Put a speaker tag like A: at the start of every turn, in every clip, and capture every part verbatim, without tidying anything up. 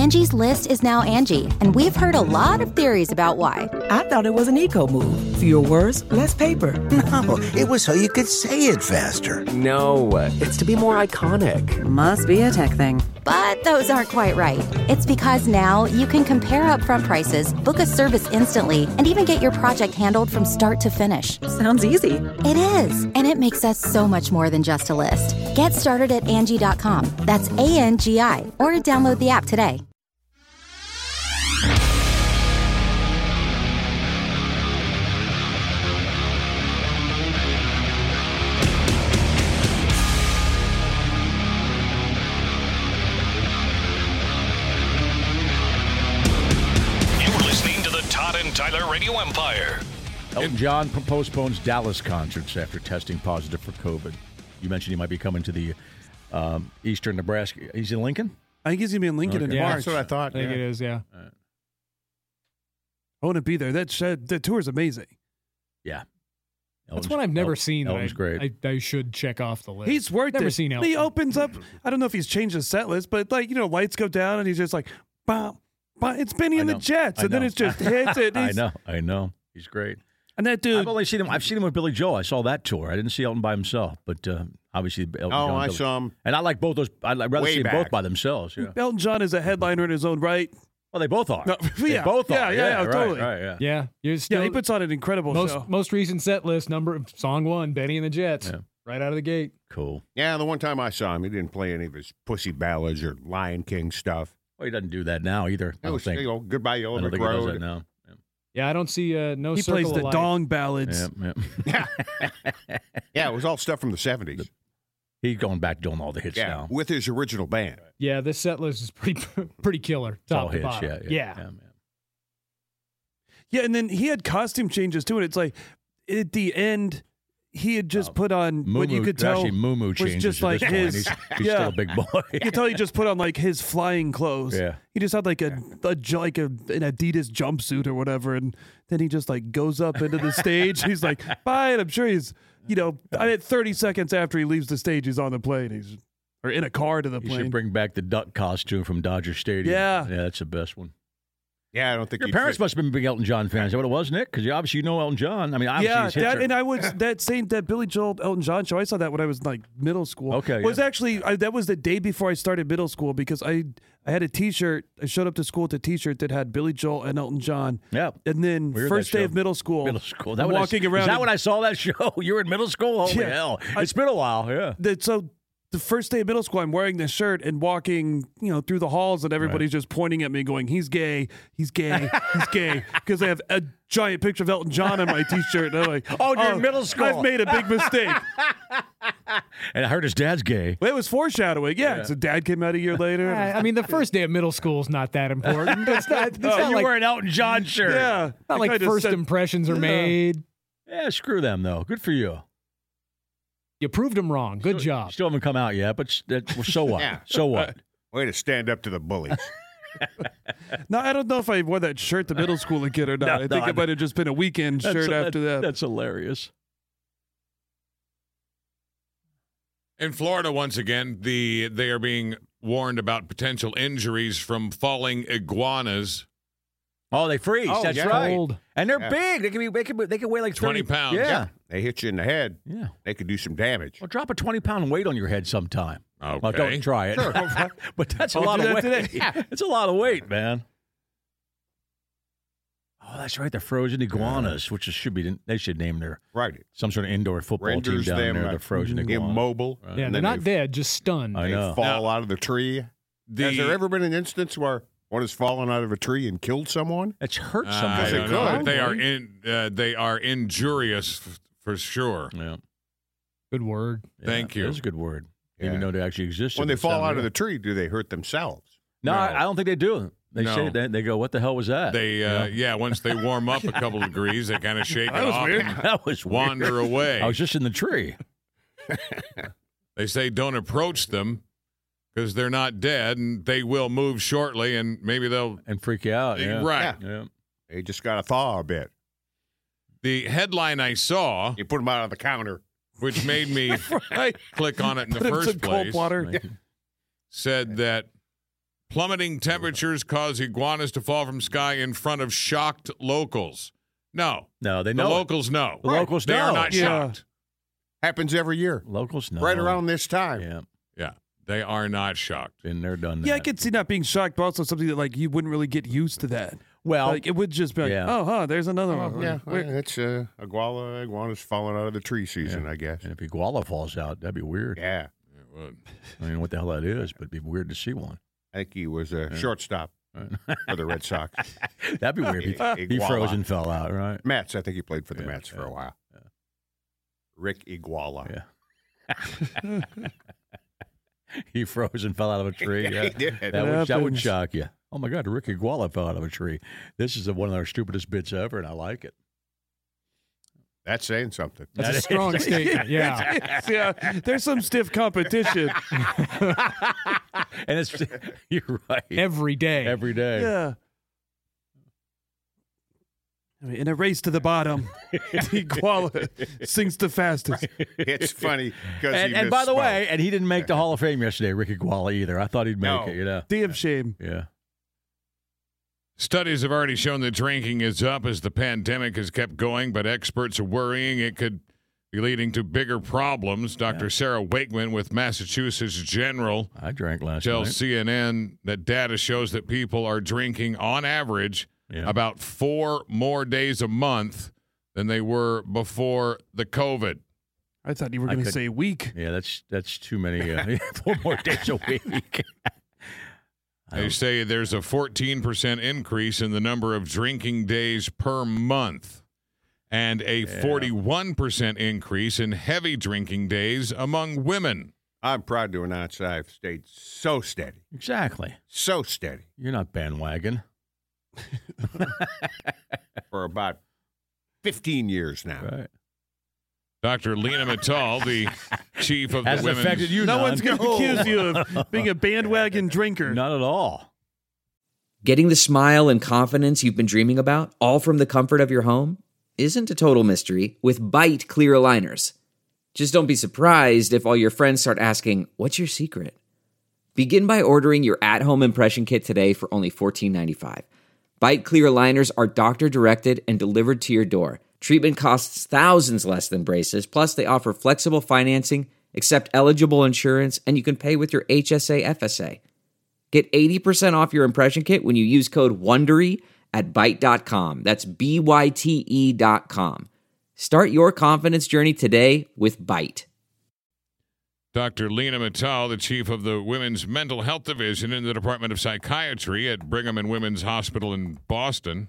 A: Angie's List is now Angie, and we've heard a lot of theories about why.
B: I thought it was an eco move. Fewer words, less paper.
C: No, it was so you could say it faster.
D: No, it's to be more iconic.
B: Must be a tech thing.
A: But those aren't quite right. It's because now you can compare upfront prices, book a service instantly, and even get your project handled from start to finish.
B: Sounds easy.
A: It is, and it makes us so much more than just a list. Get started at Angie dot com. That's A N G I, or download the app today.
E: Tyler Radio Empire.
F: Elton John postpones Dallas concerts after testing positive for COVID. You mentioned he might be coming to the um, eastern Nebraska. He's in Lincoln?
G: I think he's going to be in Lincoln
F: Okay.
G: in
H: Yeah,
G: March.
H: that's what I thought.
I: I think
H: yeah.
I: it is, yeah.
F: Right.
G: I want to be there. That shed, that tour is amazing.
F: Yeah.
I: That's
F: Elton's-
I: one I've never
F: El-
I: seen. That
F: Elton's
I: I,
F: great.
I: I, I should check off the list.
G: He's worked
I: Never
G: it.
I: seen
G: He
I: Elton.
G: opens up. I don't know if he's changed his set list, but like, you know, lights go down and he's just like, bam, bam. It's Benny
F: I
G: and the
F: know.
G: Jets.
F: I
G: And then
F: know.
G: it's just hits it.
F: I
G: He's-
F: know. I know. He's great.
G: And that dude.
F: I've only seen him. I've seen him with Billy Joel. I saw that tour. I didn't see Elton by himself, but uh, obviously Elton
H: Oh,
F: John.
H: I
F: Billy-
H: saw him.
F: And I like both those. I'd rather
H: Way
F: see them
H: back.
F: both by themselves. Yeah.
G: Elton John is a headliner in his own right.
F: Well, they both are.
G: No,
F: They
G: yeah,
F: both
G: yeah,
F: are.
G: yeah, yeah,
F: right,
G: totally.
F: Right. Yeah.
I: Yeah, you're still
G: Yeah, he puts on an incredible
I: most
G: show.
I: most recent set list number of song one, Benny and the Jets,
F: Yeah.
I: right out of the gate.
F: Cool.
H: Yeah, the one time I saw him, he didn't play any of his Pussy Ballads or Lion King stuff.
F: Well, he doesn't do that now either. I
H: It
F: don't
H: was,
F: think.
H: you know, Goodbye
F: I
H: Yellow
F: don't
H: Brick
F: think he does that
H: Road.
F: now.
I: Yeah, I don't see uh, no.
G: He
I: Circle
G: plays
I: of
G: the
I: Life.
G: dong ballads.
F: Yeah, yeah.
H: Yeah, it was all stuff from the seventies.
F: He's going back doing all the hits
H: Yeah,
F: now.
H: with his original band.
I: Yeah, this set list is pretty pretty killer.
F: It's all
I: Top to
F: hits.
I: bottom.
F: Yeah, yeah,
I: yeah.
F: yeah, man.
G: Yeah, and then he had costume changes too, and it's like at the end he had just
F: Oh,
G: put on what you
F: Moo-moo-
G: could tell
F: actually, Moo-moo
G: was
F: changes
G: just
F: at
G: like
F: this point.
G: his.
F: He's, he's
G: yeah,
F: still a big boy.
G: you could tell he just put on like his flying clothes.
F: Yeah.
G: he just had like a, a ju- like a an Adidas jumpsuit or whatever, and then he just like goes up into the stage. He's like, bye, and I'm sure he's you know, I mean, thirty seconds after he leaves the stage, he's on the plane. He's or in a car to the
F: You
G: plane.
F: should bring back the duck costume from Dodger Stadium.
G: Yeah.
F: Yeah, that's the best one.
H: Yeah, I don't think
F: Your
H: he'd
F: parents
H: fit.
F: must have been big Elton John fans. Is that what it was, Nick? Because you obviously you know Elton John. I mean, obviously
G: Yeah,
F: his hits
G: that,
F: are-
G: and I was that same that Billy Joel Elton John show. I saw that when I was like middle school.
F: Okay,
G: was
F: yeah.
G: actually I, that was the day before I started middle school because I I had a T-shirt. I showed up to school with a T-shirt that had Billy Joel and Elton John.
F: Yeah.
G: and then
F: We were
G: first
F: that
G: day
F: show.
G: of middle school.
F: Middle school. That
G: I'm
F: when I-
G: walking around.
F: Is that
G: and-
F: when I saw that show? You were in middle school? Holy
G: Yeah.
F: hell!
G: I-
F: It's been a while. Yeah.
G: that so the first day of middle school, I'm wearing this shirt and walking, you know, through the halls, and everybody's just pointing at me, going, "He's gay, he's gay, he's gay," because I have a giant picture of Elton John on my T-shirt. And I'm like,
F: Oh, you're in middle school.
G: I've made a big mistake."
F: And I heard his dad's gay.
G: Well, it was foreshadowing. Yeah, so Dad came out a year later.
I: I I mean, the first day of middle school is not that important. It's not, it's not
F: you
I: like,
F: were an Elton John shirt.
G: yeah,
I: not
G: I
I: like
G: kinda
I: first
G: said-
I: impressions are
G: Yeah.
I: made.
F: Yeah, screw them though. Good for you.
I: You proved them wrong. Good
F: Still-
I: job.
F: Still haven't come out yet, but s- that, well, so what?
H: Yeah.
F: So what?
H: Way to stand up to the bullies.
G: No, I don't know if I wore that shirt to middle school again or not.
F: No,
G: I
F: no,
G: think
F: I-
G: it might have just been a weekend
F: That's-
G: shirt after that.
F: That's hilarious.
J: In Florida, once again, the they are being warned about potential injuries from falling iguanas.
F: Oh, they freeze.
H: Oh,
F: That's
H: yeah.
F: right.
I: Cold.
F: And they're
H: Yeah.
F: big. They can be. They can. They can weigh like
J: twenty
F: thirty
J: pounds.
F: Yeah.
H: They hit you in the head.
F: Yeah.
H: They could do some damage.
F: Well, drop a twenty pound weight on your head sometime.
J: Okay.
F: Well, don't try it. But that's a
G: I'll
F: lot
G: do
F: of
G: that
F: weight.
G: today.
F: It's a lot of weight, man. Oh, that's right. The frozen iguanas, which is, should be. They should name their
H: Right.
F: some sort of indoor football
H: Renders
F: team down
H: them
F: there.
H: uh,
F: The frozen iguanas.
H: immobile.
F: Right.
I: Yeah,
H: And
I: they're
H: then
I: not
H: they,
I: dead, just stunned.
F: I
H: they
F: know.
H: fall out of the tree.
J: The,
H: Has there ever been an instance where one has fallen out of a tree and killed someone?
F: It's hurt
J: I
F: somebody.
H: they
J: don't know,
H: could.
J: but they are in. Uh, they are injurious f- for sure.
F: Yeah.
I: Good word.
J: Thank
F: Yeah,
J: you.
F: That's a good word.
H: Yeah.
F: Even though they actually exist.
H: When they fall out of the tree, do they hurt themselves?
F: No,
J: No.
F: I I don't think they do. They
J: No.
F: say that they go, "What the hell was that?"
J: They, uh, yeah. Once they warm up a couple degrees, they kind of shake it off and
F: that was weird.
J: wander away.
F: I was just in the tree.
J: They say don't approach them because they're not dead, and they will move shortly, and maybe they'll.
F: And freak you out. Yeah.
J: Right.
F: Yeah.
H: They just got to thaw a bit.
J: The headline I saw,
H: You put them out on the counter.
J: which made me
G: Right.
J: click on it in the
G: Put 'em in
J: first
G: some cold
J: place,
G: water.
F: Thank you.
J: said that plummeting temperatures cause iguanas to fall from sky in front of shocked locals. No.
F: No, they
J: The
F: know. it.
J: locals know.
F: The locals
J: They
F: know.
J: are not
G: Yeah.
J: shocked.
H: Happens every year.
F: Locals know.
H: Right around this time.
F: Yeah.
J: Yeah. They are not shocked.
F: Been there, done that.
G: Yeah, I could see not being shocked, but also something that like you wouldn't really get used to that.
F: Well,
G: Like it would just be like,
F: yeah.
G: oh, huh, there's another one.
H: Yeah,
G: Where-
H: well, it's uh, iguana. Iguana's falling out of the tree season, I guess.
F: and if iguana falls out, that'd be weird.
H: Yeah,
J: It would.
F: I don't know what the hell that is, but it'd be weird to see one.
H: I think he was a shortstop for the Red Sox.
F: That'd be weird. If he, he
H: Iguana.
F: froze and fell out, right?
H: Mets, I think he played for the
F: Yeah,
H: Mets for
F: yeah,
H: a while. Rick Iguala.
F: Yeah. He froze and fell out of a tree.
H: Yeah,
F: Yeah.
H: he did.
F: That, would, that would
G: happens.
F: shock you. Oh, my God, Rick Iguala fell out of a tree. This is one of our stupidest bits ever, and I like it.
H: That's saying something.
I: That's
F: That
I: a
F: is-
I: strong statement. Yeah.
G: yeah, there's some stiff competition.
F: And it's, you're right.
I: Every day.
F: Every day.
G: Yeah. I mean, in a race to the bottom, the iguana sinks the fastest.
H: It's funny because
F: And,
H: he
F: and by the
H: misspoke.
F: way, and he didn't make the Hall of Fame yesterday, Rick Iguala, either. I thought he'd make
H: No.
F: it, you know.
G: Damn shame.
F: Yeah.
J: Studies have already shown that drinking is up as the pandemic has kept going, but experts are worrying it could be leading to bigger problems. Doctor Sarah Wakeman with Massachusetts General
F: I drank last
J: tells
F: night.
J: C N N that data shows that people are drinking on average
F: Yeah.
J: about four more days a month than they were before the COVID.
G: I thought you were
F: I
G: going to
F: could-
G: say weak.
F: Yeah, that's that's too many. Uh, four more days a week. I
J: They
F: don't-
J: say there's a fourteen percent increase in the number of drinking days per month and a forty-one percent increase in heavy drinking days among women.
H: I'm proud to announce I've stayed so steady,
F: Exactly.
H: so steady
F: You're not bandwagon.
H: for about fifteen years now.
F: Right.
J: Doctor Lena Mittal, the chief of the
F: Hasn't
J: women's
F: affected you
G: No
F: none.
G: one's going to accuse you of being a bandwagon drinker.
F: Not at all.
K: Getting the smile and confidence you've been dreaming about, all from the comfort of your home, isn't a total mystery with Bite Clear Aligners. Just don't be surprised if all your friends start asking, "What's your secret?" Begin by ordering your at-home impression kit today for only fourteen ninety-five. Bite Clear Aligners are doctor-directed and delivered to your door. Treatment costs thousands less than braces, plus they offer flexible financing, accept eligible insurance, and you can pay with your H S A F S A. Get eighty percent off your impression kit when you use code WONDERY at byte dot com. That's B Y T E dot com. Start your confidence journey today with Byte.
J: Doctor Lena Mittal, the chief of the Women's Mental Health Division in the Department of Psychiatry at Brigham and Women's Hospital in Boston,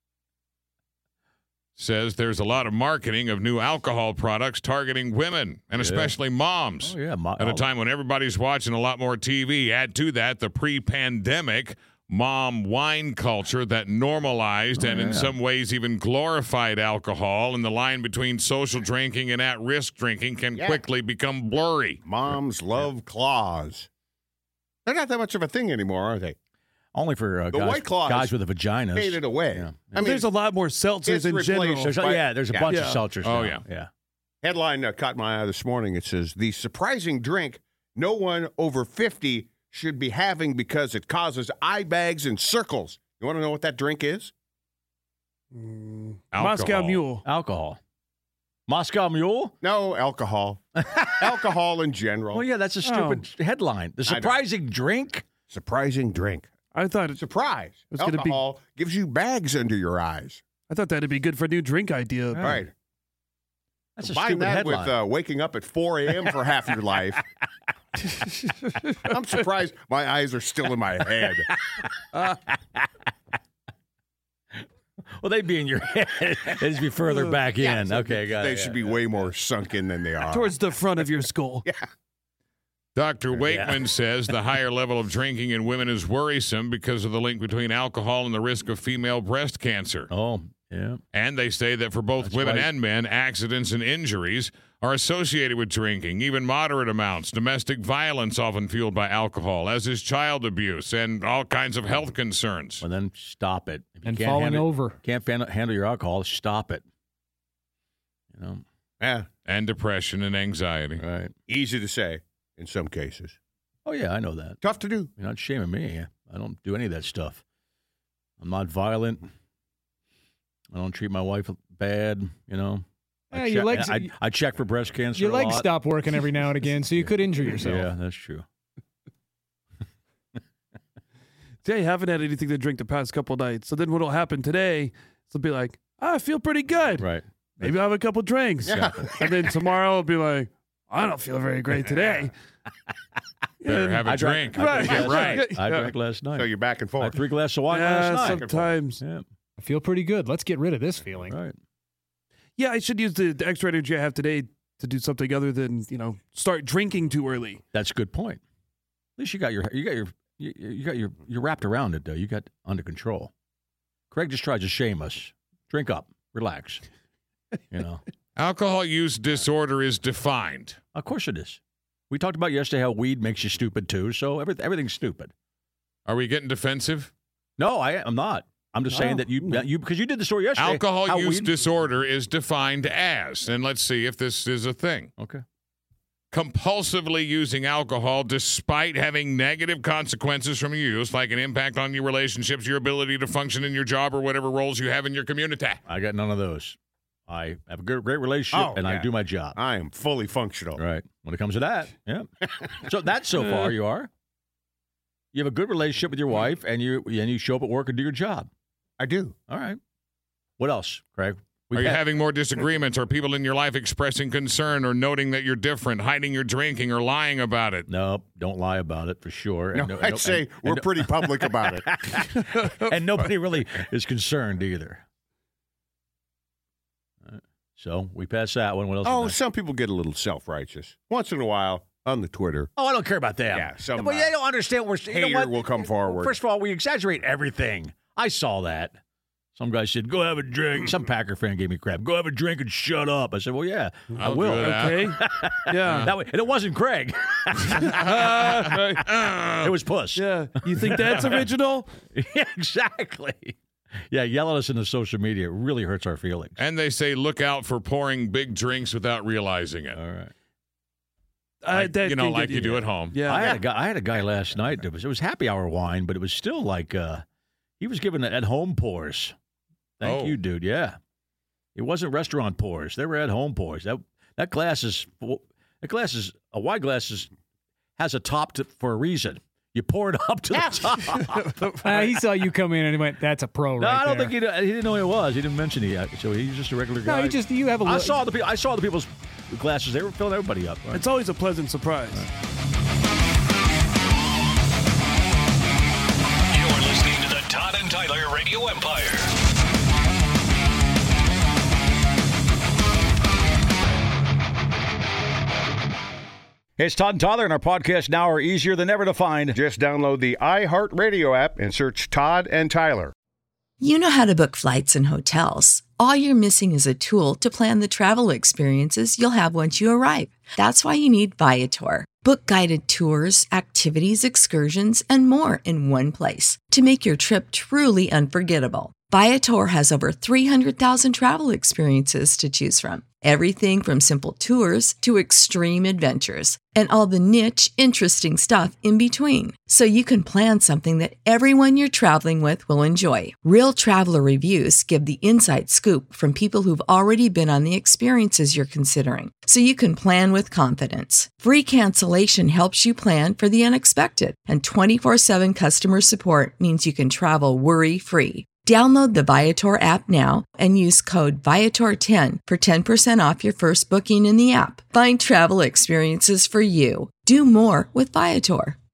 J: says there's a lot of marketing of new alcohol products targeting women and especially moms.
F: Oh, yeah. Mo-
J: At a time when everybody's watching a lot more T V. Add to that the pre-pandemic mom wine culture that normalized
F: Oh,
J: and in
F: yeah.
J: some ways even glorified alcohol, and the line between social drinking and at-risk drinking can
H: Yeah.
J: quickly become blurry.
H: Moms love claws. They're not that much of a thing anymore, are they?
F: Only for uh,
H: The
F: guys,
H: White Claws
F: guys with a vagina.
H: Faded away.
F: Yeah.
H: I mean,
G: There's a lot more seltzers
H: it's
G: in
H: replaced-
G: general.
F: There's a,
H: But-
F: yeah, there's a
H: yeah.
F: bunch
G: Yeah.
F: of seltzers.
J: Oh,
F: now.
J: yeah.
F: Yeah.
H: headline uh, caught my eye this morning. It says, the surprising drink no one over fifty should be having because it causes eye bags and circles. You want to know what that drink is?
G: Mm,
J: Alcohol.
G: Moscow Mule.
F: Alcohol. Moscow Mule?
H: No, alcohol. Alcohol in general.
F: Well, yeah, that's a stupid headline. The
H: I know.
F: surprising drink?
H: Surprising drink.
G: I thought it,
H: Surprise.
G: was gonna be-
H: Alcohol gives you bags under your eyes.
G: I thought that'd be good for a new drink idea.
F: Yeah.
H: Right.
F: That's a
H: Combine
F: stupid
H: that
F: headline.
H: with uh, waking up at four a.m. for half your life. I'm surprised my eyes are still in my head.
F: well, they'd be in your head. They'd just be further back
H: Yeah,
F: in.
H: so
F: Okay, got
H: They
F: it.
H: should
F: yeah.
H: be way more sunken than they are.
G: Towards the front of your skull.
J: Doctor Wakeman
F: Yeah.
J: says the higher level of drinking in women is worrisome because of the link between alcohol and the risk of female breast cancer.
F: Oh, yeah.
J: And they say that for both
F: That's
J: women
F: right.
J: and men, accidents and injuries are associated with drinking, even moderate amounts. Domestic violence often fueled by alcohol, as is child abuse and all kinds of health concerns.
F: Well, then stop it. If you
I: And
F: can't
I: falling
F: handle,
I: over.
F: Can't fan- handle your alcohol, stop it. You know,
H: Yeah,
J: And depression and anxiety.
F: right.
H: easy to say in some cases.
F: Oh, yeah, I know that.
H: Tough to do.
F: You're not shaming me. I don't do any of that stuff. I'm not violent. I don't treat my wife bad, you know.
I: Yeah,
F: I,
I: your
F: check,
I: legs-
F: I, I check for breast cancer
I: Your
F: a
I: legs
F: lot.
I: stop working every now and again, so you could injure yourself.
F: Yeah, that's true.
G: Today, I haven't had anything to drink the past couple nights. So then what'll happen today, it'll be like, oh, I feel pretty good.
F: Right.
G: Maybe I'll have a couple drinks.
H: Yeah.
G: And then tomorrow I'll be like, I don't feel very great today.
J: Better have a
F: I drank-
J: drink.
F: I drank
J: Get
F: last-
J: right.
F: I drank last night.
H: So you're back and
F: I had
H: forth.
F: three glasses of wine
G: Yeah,
F: last night.
G: sometimes.
F: Yeah,
I: I feel pretty good. Let's get rid of this feeling.
F: right.
G: Yeah, I should use the, the extra energy I have today to do something other than, you know, start drinking too early.
F: That's a good point. At least you got your you got your you, you got your you're wrapped around it though. You got under control. Craig just tries to shame us. Drink up, relax. You know.
J: Alcohol use disorder is defined.
F: Of course it is. We talked about yesterday how weed makes you stupid too. So every, everything's stupid.
J: Are we getting defensive?
F: No, I I'm not. I'm just saying
G: No.
F: that you that you because you did the story yesterday.
J: Alcohol
F: how
J: use
F: weed-
J: disorder is defined as, and let's see if this is a thing.
F: Okay.
J: Compulsively using alcohol despite having negative consequences from your use, like an impact on your relationships, your ability to function in your job, or whatever roles you have in your community.
F: I got none of those. I have a good, great relationship,
H: Oh,
F: and I
H: yeah.
F: do my job.
H: I am fully functional.
F: Right. When it comes to that, yeah. So that's so far you are. You have a good relationship with your wife, and you and you show up at work and do your job.
H: I do.
F: All right. What else, Craig?
J: Are you
F: had-
J: having more disagreements? Are people in your life expressing concern or noting that you're different, hiding your drinking, or lying about it?
F: No, don't lie about it for sure.
H: No,
F: And no-
H: I'd
F: and-
H: say
F: and-
H: we're
F: and-
H: pretty public about it.
F: and nobody really is concerned either. All right. So we pass that one. What else? is
H: Oh,
F: there?
H: some people get a little self-righteous. Once in a while on the Twitter.
F: Oh, I don't care about them.
H: Yeah, some,
F: well,
H: uh,
F: they don't understand. We're you know
H: hater
F: what?
H: will come forward.
F: First of all, we exaggerate everything. I saw that. Some guy said, "Go have a drink." Some Packer fan gave me crap. Go have a drink and shut up. I said, "Well, yeah, I
J: I'll
F: will."
J: do that.
G: Okay? Yeah.
F: That way, and it wasn't Craig. It was Puss.
G: Yeah. You think that's original?
F: Yeah, exactly. Yeah, yell at us in the social media. It really hurts our feelings.
J: And they say, look out for pouring big drinks without realizing it.
F: All right.
G: Uh,
J: Like,
G: that
J: you know,
G: can
J: like
G: get
J: you do at home.
G: Yeah.
F: I had a guy. I had a guy last night. It was it was happy hour wine, but it was still like uh, he was giving at home pours. Thank
J: Oh.
F: you, dude. Yeah, it wasn't restaurant pours. They were at home pours. That that glass is that glass is a wine glass is has a top to, for a reason. You pour it up to the top.
I: Uh, he saw you come in and he went, "That's a pro,
F: No,
I: right
F: I don't
I: there."
F: think he, he didn't know who it was. He didn't mention it yet. So he's just a regular guy.
I: No, you just you have a.
F: I
I: li-
F: saw the people. I saw the people's glasses. They were filling everybody up.
G: It's always a pleasant surprise.
E: You're listening to the Todd and Tyler Radio Empire.
F: Hey, it's Todd and Tyler, and our podcasts now are easier than ever to find.
H: Just download the iHeartRadio app and search Todd and Tyler.
L: You know how to book flights and hotels. All you're missing is a tool to plan the travel experiences you'll have once you arrive. That's why you need Viator. Book guided tours, activities, excursions, and more in one place to make your trip truly unforgettable. Viator has over three hundred thousand travel experiences to choose from. Everything from simple tours to extreme adventures and all the niche, interesting stuff in between. So you can plan something that everyone you're traveling with will enjoy. Real traveler reviews give the inside scoop from people who've already been on the experiences you're considering. So you can plan with confidence. Free cancellation helps you plan for the unexpected. And twenty-four seven customer support means you can travel worry-free. Download the Viator app now and use code Viator ten for ten percent off your first booking in the app. Find travel experiences for you. Do more with Viator.